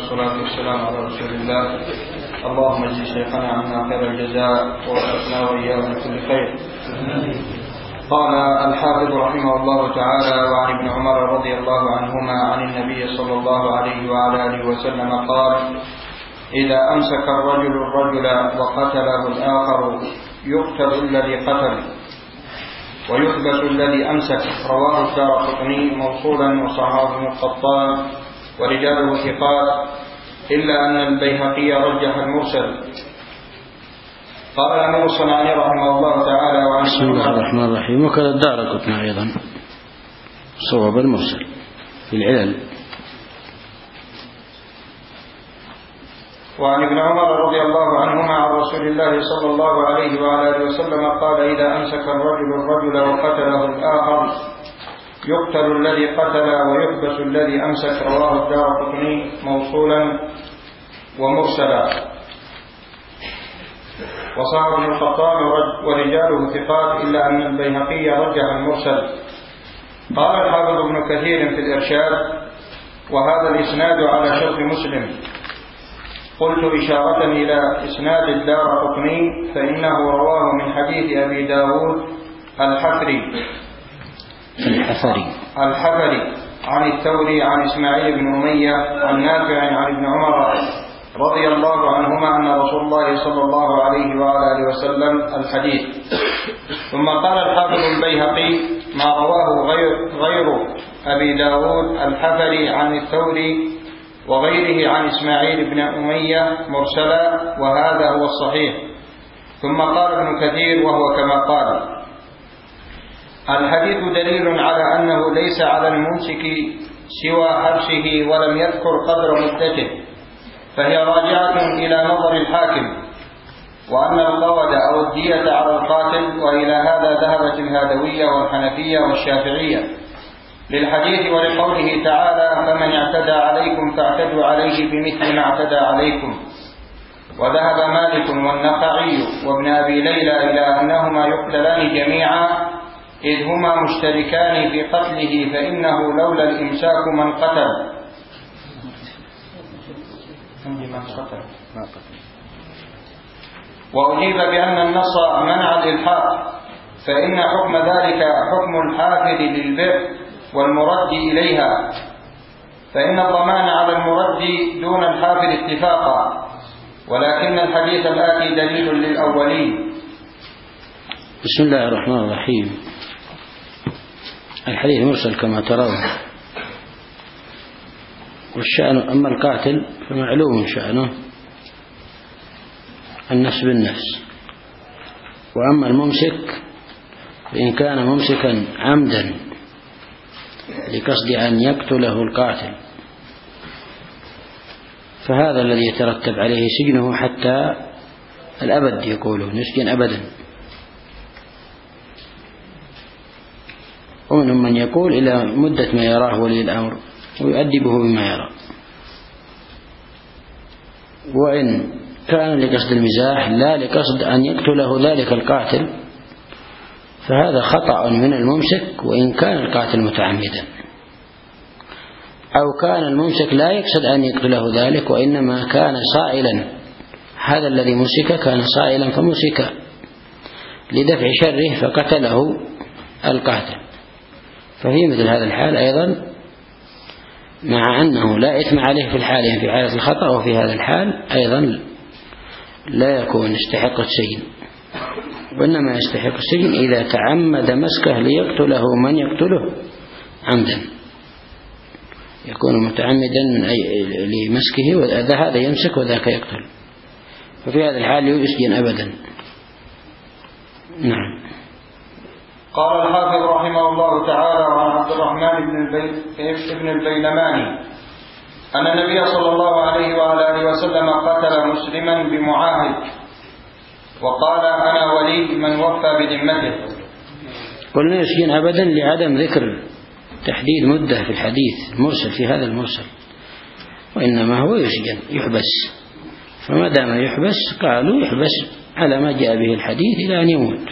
والصلاة والسلام على رسول الله. اللهم اجزي شيخنا عنا خير الجزاء ووفقنا وإياه لكل خير. قال الحافظ رحمه الله تعالى: وعن ابن عمر رضي الله عنهما عن النبي صلى الله عليه وعلى آله وسلم قال: إذا أمسك الرجل وقتله الآخر يقتل الذي قتل ويحبس الذي أمسك. رواه الدارقطني موصولا وصححه ابن القطان ورجاله ثقات، إلا أن البيهقي رجح المرسل. قال الأمير الصنعاني رحمه الله تعالى: بسم الله الرحمن الرحيم. وكذا الدارقطني أيضا صواب المرسل في العلل. وعن ابن عمر رضي الله عنهما عن رسول الله صلى الله عليه وعلى آله وسلم قال: إذا أمسك الرجل وقتله الآخر يقتل الذي قتل ويحبس الذي أمسك. رواه الدارقطني موصولا ومرسلا وصححه ابن القطان ورجاله ثقات، إلا أن البيهقي رجح المرسل. قال الحافظ ابن كثير في الإرشاد: وهذا الإسناد على شرط مسلم. قلت إشارة إلى إسناد الدارقطني فإنه رواه من حديث أبي داود الحفري عن الثوري عن إسماعيل بن أمية عن نافع عن ابن عمر رضي الله عنهما أن رسول الله صلى الله عليه وعلى آله وسلم الحديث. ثم قال الحافظ البيهقي: ما رواه غير أبي داود الحفري عن الثوري وغيره عن إسماعيل بن أمية مرسلا، وهذا هو الصحيح. ثم قال ابن كثير: وهو كما قال. الحديث دليل على أنه ليس على الممسك سوى حبسه ولم يذكر قدر مدته، فهي راجعة إلى نظر الحاكم، وأن القود أو الدية على القاتل. وإلى هذا ذهبت الهادوية والحنفية والشافعية للحديث ولقوله تعالى: فمن اعتدى عليكم فاعتدوا عليه بمثل ما اعتدى عليكم. وذهب مالك والنخعي وابن أبي ليلى إلى أنهما يقتلان جميعا، إذ هما مشتركان في قتله، فإنه لولا الإمساك من قتل. وأجيب بأن النص منع الإلحاق، فإن حكم ذلك حكم الحافظ للبر والمرد إليها، فإن الضمان على المرد دون الحافظ اتفاقا، ولكن الحديث الآتي دليل للأولين. بسم الله الرحمن الرحيم. الحديث مرسل كما ترون، والشأن أما القاتل فمعلوم شأنه النفس بالنفس، وأما الممسك فإن كان ممسكا عمدا لقصد أن يقتله القاتل فهذا الذي يترتب عليه سجنه حتى الأبد، يقولون يسجن أبدا. ومنهم من يقول إلى مدة ما يراه ولي الأمر ويؤدبه بما يرى. وإن كان لقصد المزاح لا لقصد أن يقتله ذلك القاتل فهذا خطأ من الممسك، وإن كان القاتل متعمدا، أو كان الممسك لا يقصد أن يقتله ذلك وإنما كان صائلا، هذا الذي مسك كان صائلا فمسك لدفع شره فقتله القاتل. ففي مثل هذا الحال أيضا، مع أنه لا إثم عليه في الحالين في حالة الخطأ، وفي هذا الحال أيضا لا يكون يستحق السجن، وإنما يستحق السجن إذا تعمد مسكه ليقتله من يقتله عمدا، يكون متعمدا لمسكه، وهذا يمسك وذاك يقتل، ففي هذا الحال يسجن أبدا. نعم. قال الحافظ رحمه الله تعالى: وعن عبد الرحمن بن البيلماني أن النبي صلى الله عليه وعلى آله وسلم قتل مسلما بمعاهد، وقال: أنا ولي من وفى بذمته. قلنا يسجن أبدا لعدم ذكر تحديد مدة في الحديث المرسل في هذا المرسل، وإنما هو يسجن يحبس، فما دام يحبس قالوا يحبس على ما جاء به الحديث إلى أن يموت.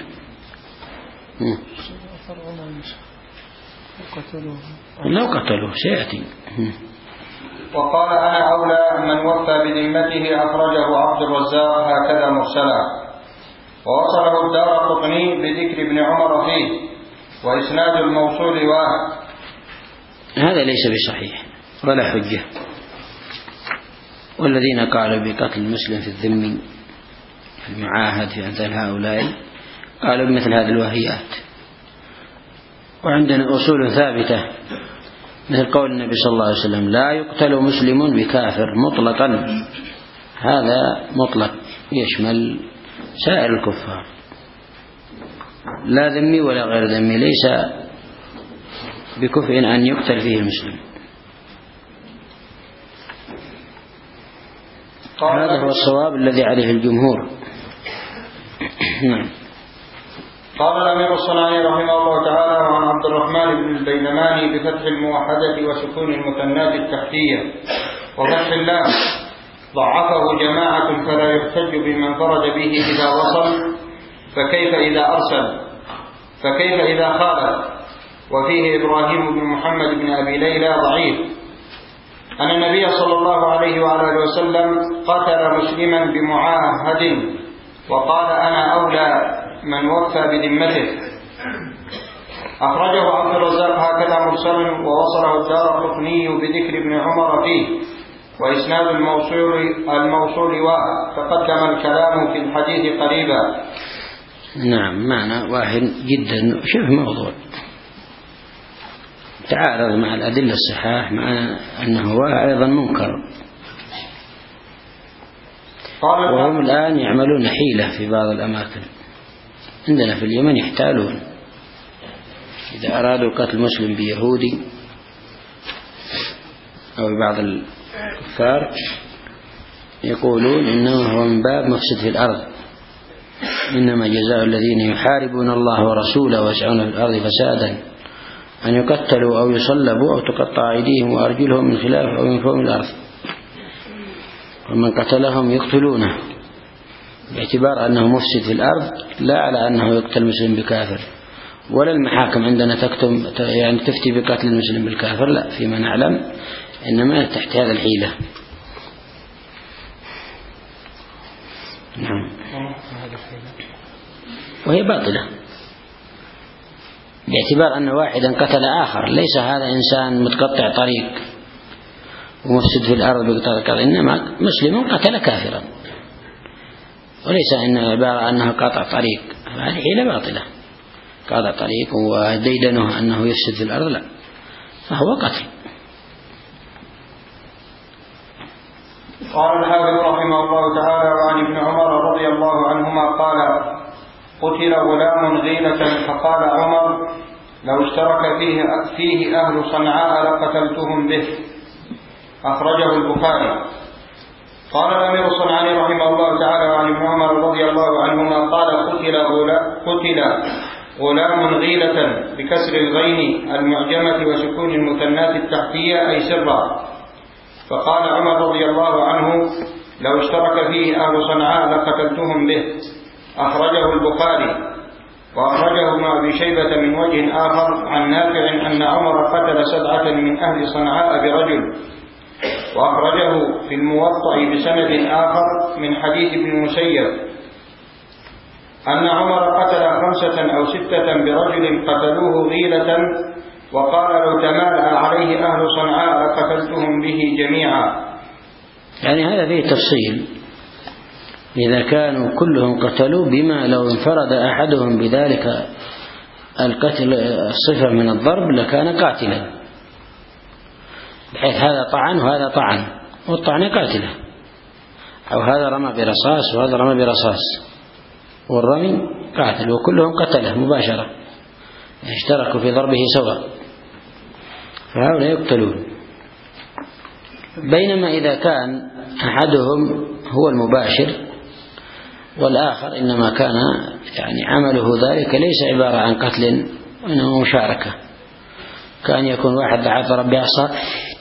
لو قتلوه سيأتي. وقال: أنا أولى من وفى بذمته أخرجه عبد الرزاق هكذا مرسلا، ووصله الدارقطني بذكر ابن عمر فيه، وإسناد الموصول واحد. هذا ليس بصحيح ولا حجة. والذين قالوا بقتل المسلم في الذم في المعاهد في أمثال هؤلاء قالوا بمثل هذه الوهيات. وعندنا أصول ثابتة مثل قول النبي صلى الله عليه وسلم: لا يقتل مسلم بكافر مطلقا. هذا مطلق يشمل سائر الكفار، لا ذمي ولا غير ذمي، ليس بكفء أن يقتل فيه المسلم. هذا هو الصواب الذي عليه الجمهور. قال الأمير الصنعاني رحمه الله تعالى: وعن عبد الرحمن بن البيلماني بفتح الموحدة وسكون المثنات التحتية وفتح اللام، ضعفه جماعة فلا يحتج بمن فرد به إذا وصل، فكيف إذا أرسل، فكيف إذا خالف. وفيه إبراهيم بن محمد بن أبي ليلى ضعيف، أن النبي صلى الله عليه وآله وسلم قتل مسلما بمعاهد وقال: أنا أولى من وفى بذمته. أخرجه عبد الرزاق هكذا مرسلا، ووصله الدارقطني بذكر ابن عمر فيه، وإسناد الموصول واحد، تقدم الكلام في الحديث قريبا. نعم، معنى واحد جدا. شوف موضوع تعارض مع الأدلة الصحاح، مع أنه هو أيضا منكر. وهم الآن يعملون حيلة في بعض الأماكن. عندنا في اليمن يحتالون إذا أرادوا قتل مسلم بيهودي أو بعض الكفار يقولون إنه هو من باب مفسد في الأرض، إنما جزاء الذين يحاربون الله ورسوله ويسعون في الأرض فسادا أن يقتلوا أو يصلبوا أو تقطع أيديهم وأرجلهم من خلاف أو ينفوا من الأرض، ومن قتلهم يقتلونه، باعتبار أنه مفسد في الأرض، لا على أنه يقتل مسلم بكافر. ولا المحاكم عندنا يعني تفتي بقتل المسلم بالكافر، لا، فيما نعلم إنما تحت هذا الحيلة. نعم. وهي باطلة باعتبار أن واحدا قتل آخر، ليس هذا إنسان متقطع طريق ومفسد في الأرض بقتل، إنما مسلم قتل كافرا، وليس إن عبارة أنه قاطع طريق. هذه حيلة باطلة، قاطع طريق وديدنه أنه يفسد في الأرض، لا، فهو قتل. قال الحافظ رحمه الله تعالى: وعن ابن عمر رضي الله عنهما قال: قتل غلام غيلة فقال عمر: لو اشترك فيه أهل صنعاء لقتلتهم به. أخرجه البخاري. قال الأمير الصنعاني رحمه الله تعالى: وعن ابن عمر رضي الله عنهما قال: قتل غلام غيلة بكسر الغين المعجمة وسكون المثنات التحتية أي سرا، فقال عمر رضي الله عنه: لو اشترك فيه أهل صنعاء لقتلتهم به. أخرجه البخاري. وأخرجه ابن أبي شيبة من وجه آخر عن نافع أن عمر قتل 7 من أهل صنعاء برجل. وأخرجه في الموطأ بسند آخر من حديث ابن المسيب أن عمر قتل 5 أو 6 برجل قتلوه غيلة، وقال: لو تمالأ عليه أهل صنعاء لقتلتهم به جميعا. يعني هذا فيه تفصيل، إذا كانوا كلهم قتلوا بما لو انفرد أحدهم بذلك القتل الصفة من الضرب لكان قاتلا، بحيث هذا طعن وهذا طعن، والطعن قاتله، أو هذا رمى برصاص وهذا رمى برصاص، والرمي قاتل، وكلهم قتله مباشرة، اشتركوا في ضربه سواء، فهؤلاء يقتلون. بينما إذا كان أحدهم هو المباشر والآخر إنما كان يعني عمله ذلك ليس عبارة عن قتل وإنما مشاركة، كان يكون واحد ضرب بعصا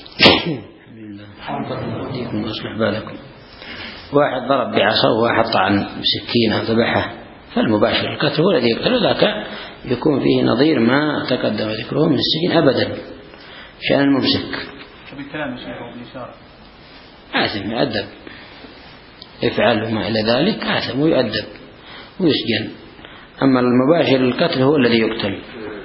واحد ضرب بعصا وواحد طعن بسكين أو ذبحه، فالمباشر القتل هو الذي يقتل، ذاك يكون فيه نظير ما تقدم ذكره من السجن أبدا، شأن الممسك. بالكلام الشيخ بالإشارة آثم يؤدب، يفعل ما إلى ذلك آثم ويؤدب ويسجن. أما المباشر للقتل هو الذي يقتل.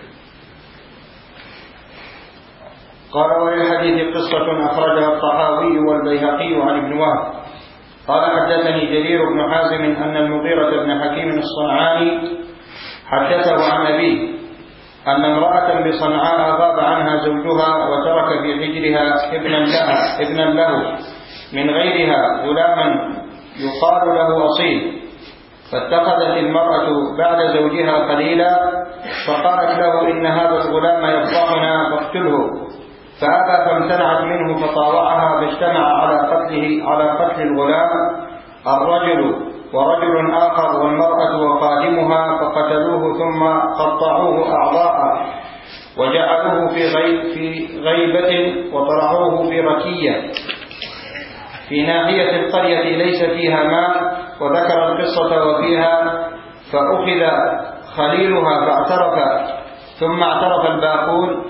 قال وللحديث قصة أخرجها الطحاوي والبيهقي عن ابن وهب قال حدثني جرير بن حازم أن المغيرة بن حكيم الصنعاني حدثه عن أبيه أن امرأة بصنعاء غاب عنها زوجها وترك في حجرها ابنا له من غيرها غلاما يقال له أصيل، فاتخذت المرأة بعد زوجها قليلا فقالت له إن هذا الغلام يفضحنا فاقتله، فأبى فامتنعت منه فطاوعها فاجتمع على قتل الغلام الرجل ورجل آخر والمرأة وخادمها فقتلوه ثم قطعوه أعضاء وجعلوه في غيبة وطرحوه في ركية في ناحية القرية ليس فيها ماء، وذكر القصة وفيها فأخذ خليلها فاعترف ثم اعترف الباقون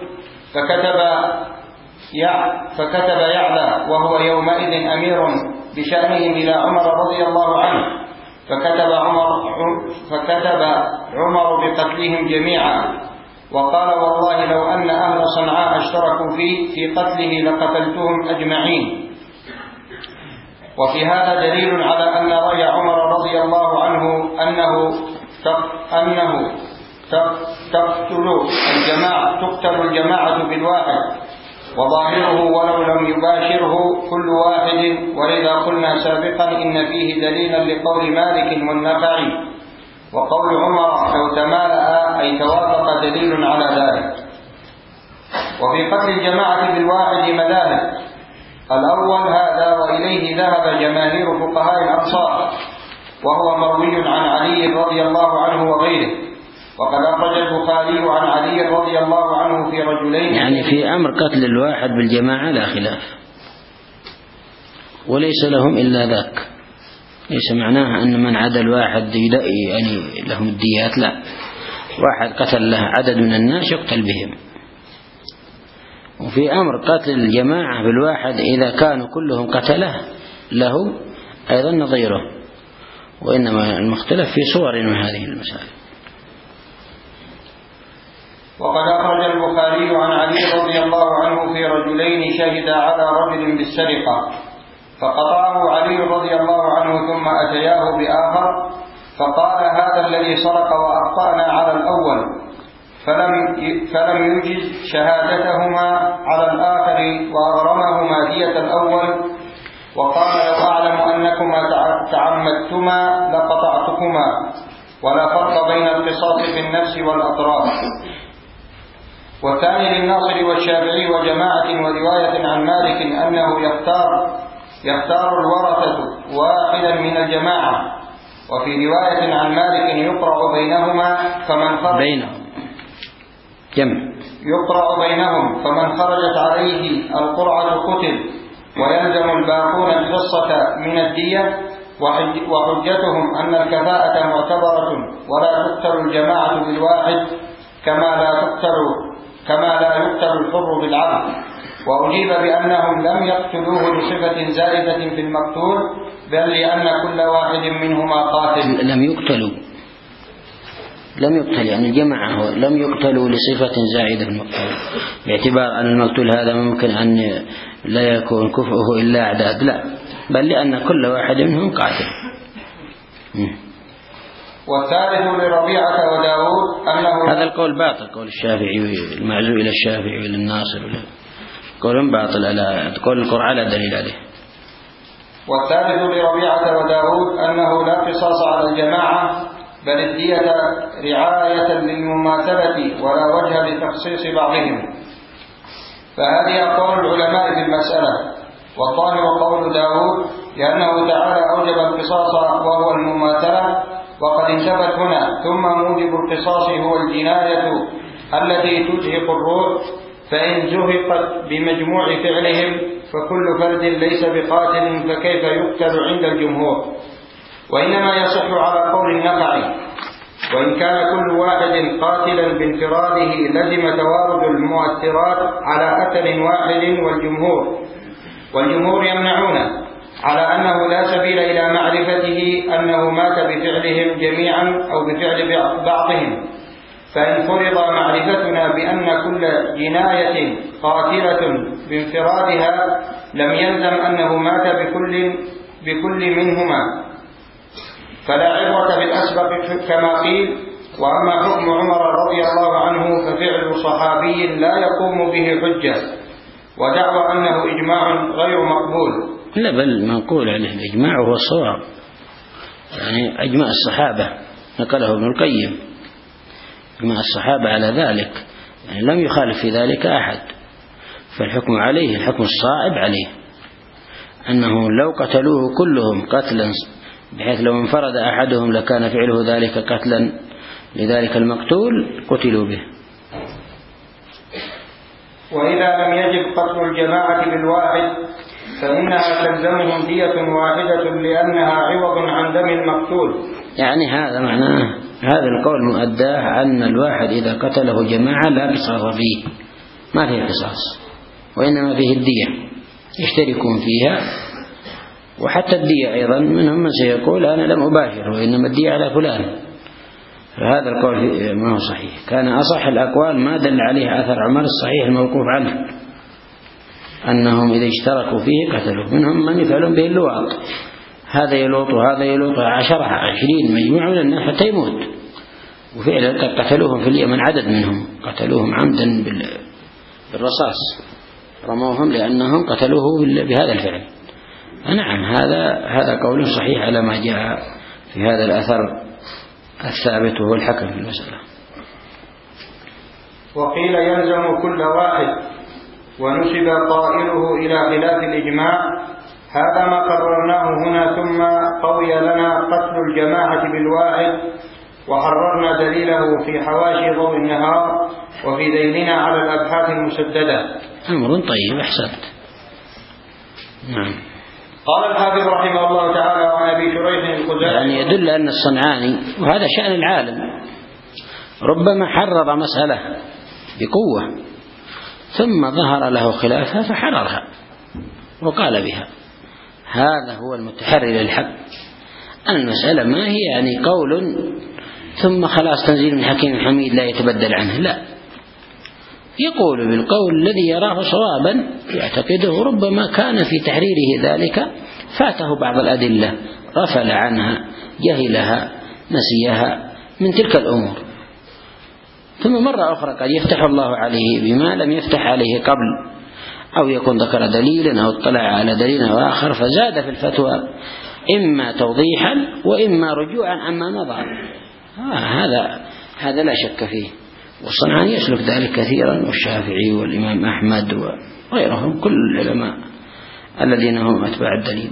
فكتب يعلى وهو يومئذ أمير بشأنهم إلى عمر رضي الله عنه، فكتب عمر بقتلهم جميعا وقال والله لو أن أهل صنعاء اشتركوا في قتله لقتلتهم أجمعين. وفي هذا دليل على أن رأي عمر رضي الله عنه أنه تقتل الجماعة بالواحد، وظاهره ولو لم يباشره كل واحد، ولذا قلنا سابقا إن فيه دليلا لقول مالك والنخعي، وقول عمر لو تمالأ أي توافق دليل على ذلك. وفي قتل الجماعة بالواحد مذاهب، الأول هذا وإليه ذهب جماهير فقهاء الأمصار، وهو مروي عن علي رضي الله عنه وغيره، وقد أخرج البخاري عن علي رضي الله عنه في رجلين، يعني في أمر قتل الواحد بالجماعة لا خلاف، وليس لهم إلا ذاك، ليس معناها أن من عدا الواحد يعني لهم الديات، لا، واحد قتل له عدد من الناس يقتل بهم. وفي أمر قتل الجماعة بالواحد إذا كانوا كلهم قتله له أيضا نظيره، وإنما المختلف في صور من هذه المسائل. وقد أخرج البخاري عن علي رضي الله عنه في رجلين شهدا على رجل بالسرقة فقطعه علي رضي الله عنه ثم أتياه بآخر فقال هذا الذي سرق وأخطأنا على الأول، فلم يجز شهادتهما على الآخر وأغرمهما دية الأول، وقال لو أعلم أنكما تعمدتما لقطعتكما، ولا فرق بين القصاص في النفس والأطراف. والثاني للناصر والشافعي وجماعة ورواية عن مالك أنه يختار الورثة واحدا من الجماعة، وفي رواية عن مالك يقرع بينهم فمن خرجت عليه القرعة قتل، ويلزم الباقون الحصة من الدية، وحجتهم أن الكفاءة معتبرة ولا تقتل الجماعة بالواحد كما لا يقتل الحر بالعبد. وأجيب بأنهم لم يقتلوه لصفة زائدة في المقتول، بل لأن كل واحد منهما قاتل. لم يقتل يعني الجماعة لم يقتلوا لصفة زائدة في المقتول، باعتبار أن المقتول هذا ممكن أن لا يكون كفؤه إلا أعداد، لا، بل لأن كل واحد منهم قاتل. والثالث لربيعة وداود أنه هذا القول باطل، قول الشافعي المعزو إلى الشافعي وإلى الناصر، قول باطل على قول القرآن لا دليل عليه. والثالث لربيعة وداود أنه لا قصاص على الجماعة، بل الدية رعاية للمماثلة ولا وجه لتخصيص بعضهم. فهذه أقوال العلماء في المسألة، والظاهر قول داود لأنه تعالى أوجب القصاص وهو المماثلة، وقد انتبت هنا. ثم موجب القصاص هو الجناية التي تزهق الروح، فإن زهقت بمجموع فعلهم فكل فرد ليس بقاتل فكيف يقتل عند الجمهور. وإنما يصح على قول النخعي، وإن كان كل واحد قاتلا بانفراده لزم توارد المؤثرات على أثر واحد، والجمهور يمنعونه، على أنه لا سبيل إلى معرفته أنه مات بفعلهم جميعا أو بفعل بعضهم، فإن فرض معرفتنا بأن كل جناية قاتلة بانفرادها لم يلزم أنه مات بكل منهما، فلا عبرة بالأسبق كما قيل. وأما حكم عمر رضي الله عنه ففعل صحابي لا يقوم به حجة، ودعوى أنه إجماع غير مقبول. لا، بل منقول عليه الإجماع وهو الصواب، يعني أجماع الصحابة نقله ابن القيم، أجماع الصحابة على ذلك، يعني لم يخالف في ذلك أحد، فالحكم عليه الحكم الصائب عليه، أنه لو قتلوه كلهم قتلا بحيث لو انفرد أحدهم لكان فعله ذلك قتلا لذلك المقتول قتلوا به. وإذا لم يجب قتل الجماعة بالواحد فإنها تلزمهم دية واحدة لأنها عوض عن دم المقتول. يعني هذا معناه هذا القول مؤداه أن الواحد إذا قتله جماعة لا قصاص فيه، ما فيه قصاص، وإنما فيه الدية يشتركون فيها. وحتى الدية أيضا منهم من سيقول أنا لم أباشر وإنما الدية على فلان، فهذا القول ما هو صحيح. كان أصح الأقوال ما دل عليه أثر عمر الصحيح الموقوف عنه أنهم إذا اشتركوا فيه قتلوا. منهم من يفعلون به اللواط، هذا يلوط وهذا يلوط 10 20 مجموعة من الناس حتى يموت، وفعلا قتلوهم في اليمن عدد منهم قتلوهم عمدا بالرصاص، رموهم لأنهم قتلوه بهذا الفعل. نعم، هذا قول صحيح على ما جاء في هذا الأثر الثابت وهو الحكم في المسألة. وقيل يلزم كل واحد، ونسب قائله إلى خلاف الإجماع. هذا ما قررناه هنا، ثم قوي لنا قتل الجماعة بالواحد، وحررنا دليله في حواشي ضوء النهار وفي ذيلنا على الأبحاث المسددة. أمر طيب، أحسنت. نعم. قال الحافظ رحمه الله تعالى عن أبي شريح الخزاعي، يعني يدل أن الصنعاني، وهذا شأن العالم، ربما حرر مسألة بقوة ثم ظهر له خلافها فحررها وقال بها. هذا هو المتحرر للحق. المسألة ما هي يعني قول ثم خلاص تنزيل من حكيم حميد لا يتبدل عنه، لا، يقول بالقول الذي يراه صوابا يعتقده، ربما كان في تحريره ذلك فاته بعض الأدلة غفل عنها جهلها نسيها من تلك الأمور، ثم مرة أخرى قد يفتح الله عليه بما لم يفتح عليه قبل، أو يكون ذكر دليلا أو اطلع على دليل آخر فزاد في الفتوى، إما توضيحا وإما رجوعا عما مضى. هذا لا شك فيه، والصنعاني يسلك ذلك كثيرا، والشافعي والإمام أحمد وغيرهم كل العلماء الذين هم أتباع الدليل.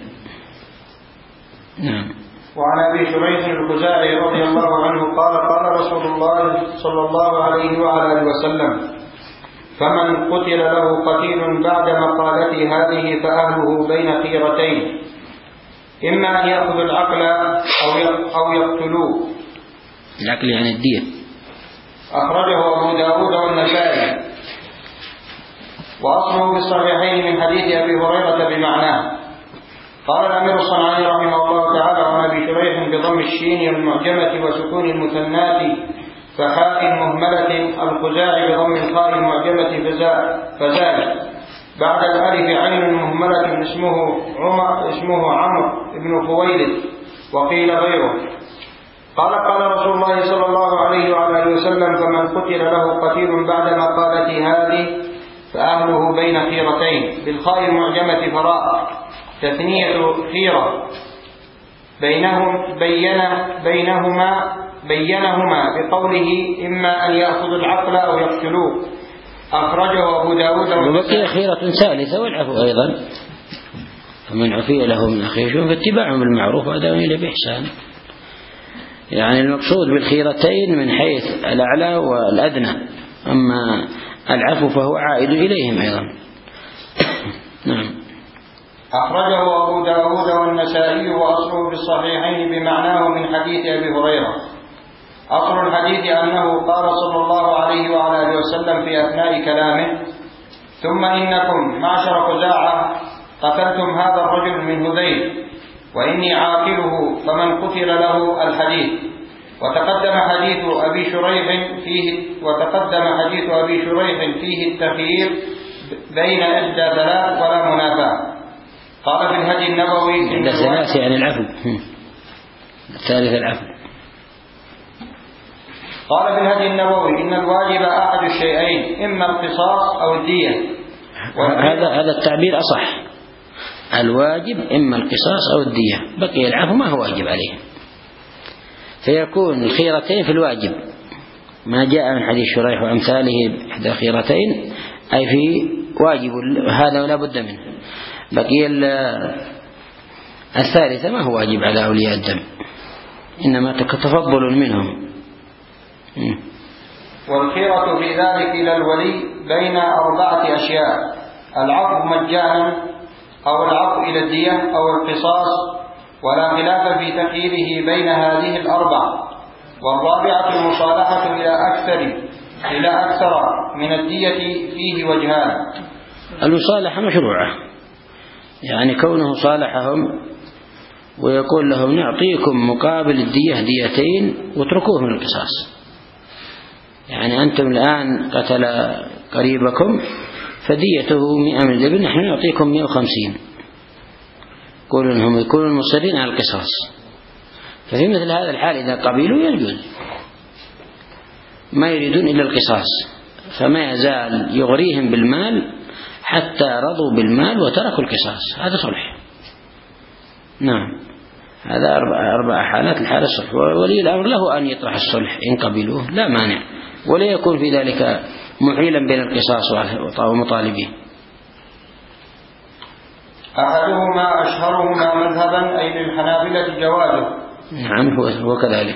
نعم. وعن أبي شريح الخزاعي رضي الله عنه قال قال رسول الله صلى الله عليه وعلى آله وسلم: فمن قتل له قتيل بعد مقالته هذه فأهله بين خيرتين، إما أن يأخذ العقل أو يقتلوه. العقل يعني الدية. أخرجه أبو داود والنسائي، وأصله بالصحيحين من حديث أبي هريرة بمعناه. قال الأمير الصنعاني رحمه الله تعالى عن أبي شريح بضم الشين المعجمة وسكون المثنات فحاء مهملة الخزاعي بضم الخاء المعجمة فزال بعد الألف عين مهملة اسمه عمرو بن خويلد، وقيل غيره. قال رسول الله صلى الله عليه وعلى آله وسلم: فمن قتل له قتيل بعد مقالته هذه فأهله بين خيرتين، بالخاء المعجمة فراء تثنية خيرة، بينهما بقوله إما أن يأخذوا العقل أو يقتلوه. أخرجه أبو داود. وبقي خيرة ثالثة والعفو أيضا، فمن عفي له من أخيه فاتباع بالمعروف وأداء إليه بإحسان. يعني المقصود بالخيرتين من حيث الأعلى والأدنى، أما العفو فهو عائد إليهم أيضا. نعم. أخرجه أبو داود والنسائي، وأصله بالصحيحين بمعناه من حديث أبي هريرة. أصل الحديث أنه قال صلى الله عليه وعلى آله وسلم في أثناء كلامه: ثم إنكم معشر خزاعة قتلتم هذا الرجل من هذيل وإني عاقله فمن قتل له الحديث. وتقدم حديث أبي شريح فيه التخيير بين إحدى ثلاث ولا منافاة. قال في الهدي النبوي إحدى ثلاث يعني العفو، الثالث العفو. قال في الهدي النبوي إن الواجب أحد الشيئين إما القصاص أو الدية. هذا التعبير أصح، الواجب إما القصاص أو الدية، بقي العفو ما هو واجب عليه، فيكون الخيرتين في الواجب ما جاء من حديث شريح وأمثاله إحدى خيرتين أي في واجب هذا ولا بد منه. بقي الثالثة ما هو واجب على أولياء الدم، إنما تفضل منهم. والخيرة في ذلك إلى الولي بين 4 أشياء: العفو مجانا أو العفو إلى الدية أو القصاص، ولا خلاف في تخييره بين هذه ال4. والرابعة المصالحة إلى أكثر من الدية فيه وجهان. المصالحة مشروعة، يعني كونه صالحهم ويقول لهم نعطيكم مقابل الدية ديتين واتركوه من القصاص، يعني أنتم الآن قتل قريبكم فديته 100 من الإبل، نحن نعطيكم 150، يقولون هم يكونون مصرين على القصاص. ففي مثل هذا الحال إذا قبلوا يجوز، ما يريدون إلا القصاص، فما يزال يغريهم بالمال حتى رضوا بالمال وتركوا القصاص، هذا صلح. نعم، هذا 4 حالات. الحالة الصلح، وولي الأمر له أن يطرح الصلح إن قبلوه لا مانع، ولا يكون في ذلك محيلا بين القصاص ومطالبه. أحدهما أشهرهما مذهبا أي للحنابلة جوازه. نعم هو كذلك.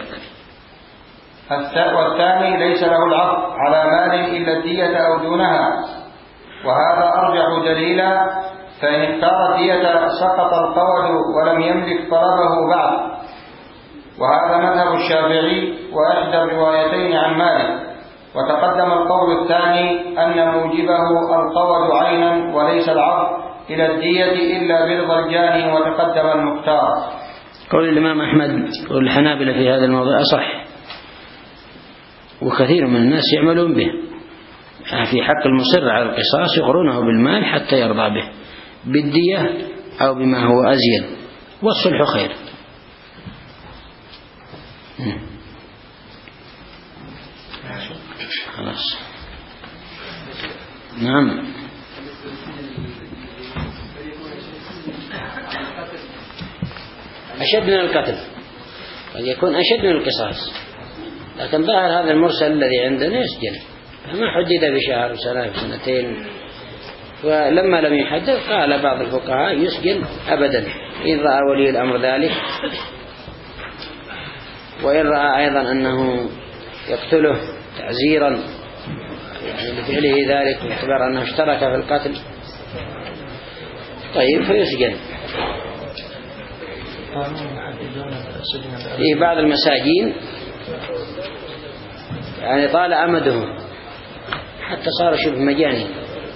والثاني ليس له العفو على مال إلا الدية أو دونها، وهذا أرجح دليلا، فإن اختار الدية سقط القود ولم يملك طلبه بعد. وهذا مذهب الشافعي وإحدى الروايتين عن مالك. وتقدم القول الثاني أن موجبه القود عينا وليس العفو إلى الدية إلا برضا الجاني، وتقدم المختار. قول الإمام أحمد والحنابلة في هذا الموضوع أصح، وكثير من الناس يعملون به. في حق المصر على القصاص يقرونه بالمال حتى يرضى به، بالدية أو بما هو أزيد، والصلح خير. خلاص. نعم. أشد من القتل، قد يكون أشد من القصاص، لكن ظاهر هذا المرسل الذي عندنا يسجن، فما حدد بشهر وسنة وسنتين. ولما لم يحدد قال بعض الفقهاء يسجن أبدا إن رأى ولي الأمر ذلك، وإن رأى أيضا أنه يقتله تعزيرا يعني لفعله ذلك باعتبار أنه اشترك في القتل، طيب فيسجن. في بعض المساجين يعني طال أمدهم حتى صار شبه مجاني،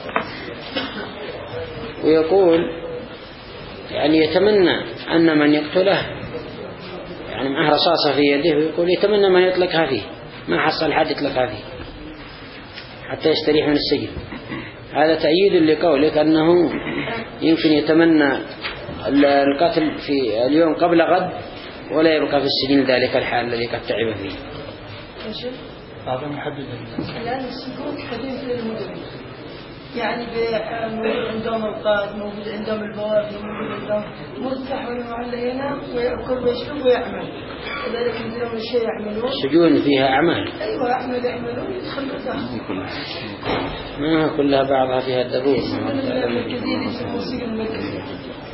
ويقول يعني يتمنى أن من يقتله يعني معه رصاصة في يده، ويقول يتمنى من يطلقها فيه، ما حصل حد يطلقها فيه حتى يستريح من السجن. هذا تأييد لقولك أنه يمكن يتمنى القتل في اليوم قبل غد ولا يبقى في السجن ذلك الحال الذي قد تعب فيه. هذا محدد الآن السجون كثير في المدن، يعني موجود عندهم القاد، موجود عندهم البوابي، موجود عندهم مرتاح والمعلق ينام ويأكل ويشرب ويعمل، كذلك عندهم الشيء يعملون. السجون فيها أعمال، أيوة أعمال يعملون يدخلوا داخل، ما كلها بعضها فيها الدبوس. الكثير يسمون السجن المركزي.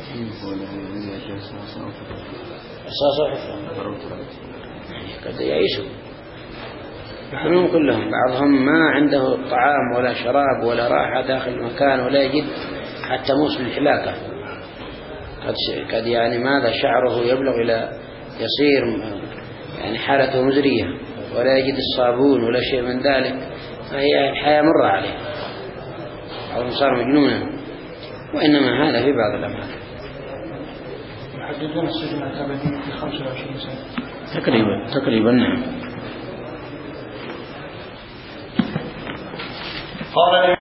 قد يعيشوا يحنون كلهم، بعضهم ما عنده طعام ولا شراب ولا راحة داخل المكان ولا يجد حتى موسم الحلاقة، قد يعني ماذا شعره يبلغ إلى يصير يعني حالته مزرية، ولا يجد الصابون ولا شيء من ذلك، فهي الحياة مرة عليه، أو صار مجنونا. وإنما هذا في بعض الأماكن يحددون السجن الأبدي في 25 سنة تقريبا نعم. قال